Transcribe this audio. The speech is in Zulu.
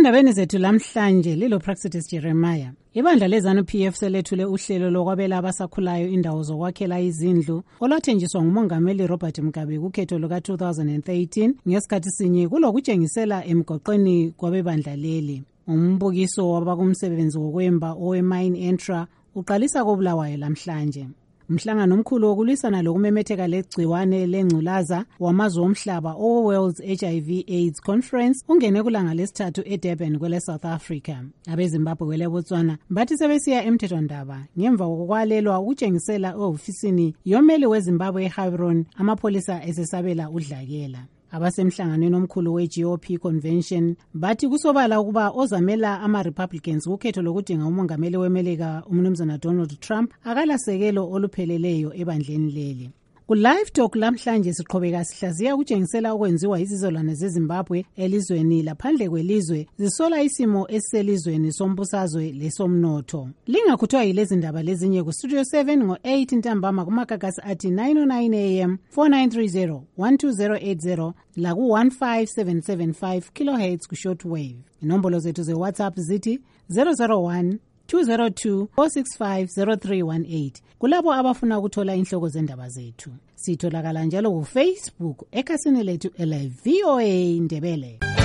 Endabeni zethu lamhlanje lilo Praxedes Jeremiah. Ibandla leZANU-PF selethule uhlelo lokwabela abasakhulayo indawo zokwakhela izindlu olwathenjiswa nguMongameli Robert Mugabe kukhetho luka-2013 ngesikhathi sinye kulokutshengisela emgoqweni kwabebandla leli. Umbukiso wabakumsebenzi wokwemba owe-Mine Entra uqalisa koBulawayo lamhlanje. Umhlangano omkhulu wokulwisana lokumemetheka legciwane lengculaza wamazwe omhlaba owe-World's HIV/AIDS Conference ungene kulanga lesithathu eDurban kwele South Africa. AbeZimbabwe kwele Botswana bathi sebesiya emthethwandaba ngemva kokwalelwa ukutshengisela ehofisini yomeli weZimbabwe eHaveron amapholisa esesabela udlakela. Abasemhlanganweni omkhulu we-GOP convention bathi kusobala ukuba ozamela ama-Republicans kukhetho lokudinga umongameli weMelika uMnumzana Donald Trump akalasekelo olupheleleyo ebandleni leli. Ku-Live Talk lamhlanje siqhubeka sihlaziya ukutshengisela okwenziwa izizolwane zeZimbabwe elizweni laphandle kwelizwe zisola isimo esiselizweni sombusazwe lesomnotho. Lingakhuthwa yilezi ndaba lezinye ku Studio 7 ngo-8 ntambama kumakagasi athi 9:09 AM 4930 12080 la ku-15775 kHz ku-shortwave. Inombolo zethu ze-WhatsApp zithi 001 202-465-0318 kulabo abafuna ukuthola inhloko zendaba zethu. Sitholakala njalo ku-Facebook ekhasini lethu ele VOA Ndebele.